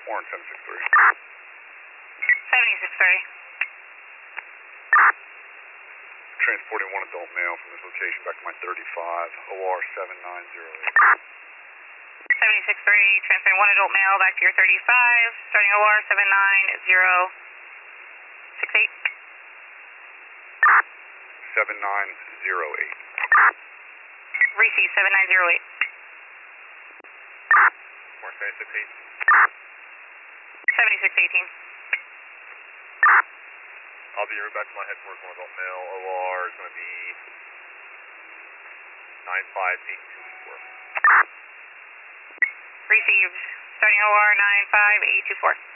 Warren 763. 763. Transporting one adult male from this location back to my 35, OR 7908. 763, transferring one adult male back to your 35, starting OR 79068. 7908. Receive 7908. More 7618. 7618. I'll be right back to my headquarters, one adult male. OR is going to be 95824. Received, starting OR 95824.